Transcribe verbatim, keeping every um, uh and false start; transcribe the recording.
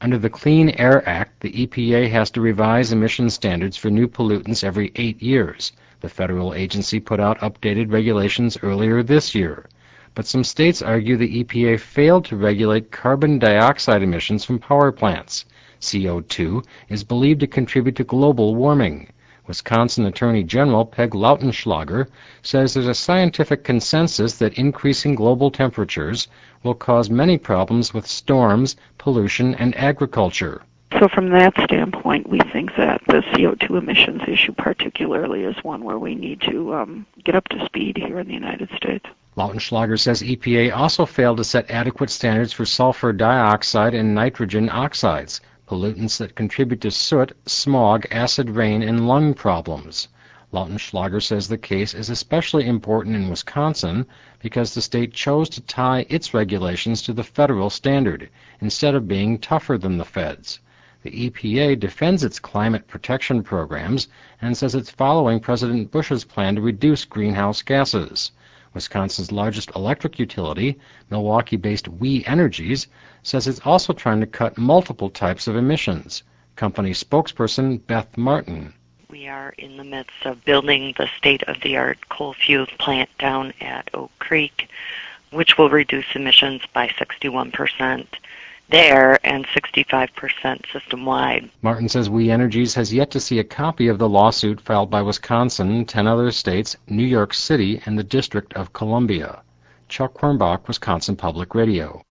Under the Clean Air Act, the E P A has to revise emission standards for new pollutants every eight years. The federal agency put out updated regulations earlier this year. But some states argue the E P A failed to regulate carbon dioxide emissions from power plants. C O two is believed to contribute to global warming. Wisconsin Attorney General Peg Lautenschlager says there's a scientific consensus that increasing global temperatures will cause many problems with storms, pollution, and agriculture. So from that standpoint, we think that the C O two emissions issue particularly is one where we need to um, get up to speed here in the United States. Lautenschlager says E P A also failed to set adequate standards for sulfur dioxide and nitrogen oxides, pollutants that contribute to soot, smog, acid rain, and lung problems. Lautenschlager says the case is especially important in Wisconsin because the state chose to tie its regulations to the federal standard instead of being tougher than the feds. The E P A defends its climate protection programs and says it's following President Bush's plan to reduce greenhouse gases. Wisconsin's largest electric utility, Milwaukee-based We Energies, says it's also trying to cut multiple types of emissions. Company spokesperson Beth Martin. We are in the midst of building the state-of-the-art coal fuel plant down at Oak Creek, which will reduce emissions by sixty-one percent there and sixty-five percent system-wide. Martin says We Energies has yet to see a copy of the lawsuit filed by Wisconsin, ten other states, New York City, and the District of Columbia. Chuck Quirmbach, Wisconsin Public Radio.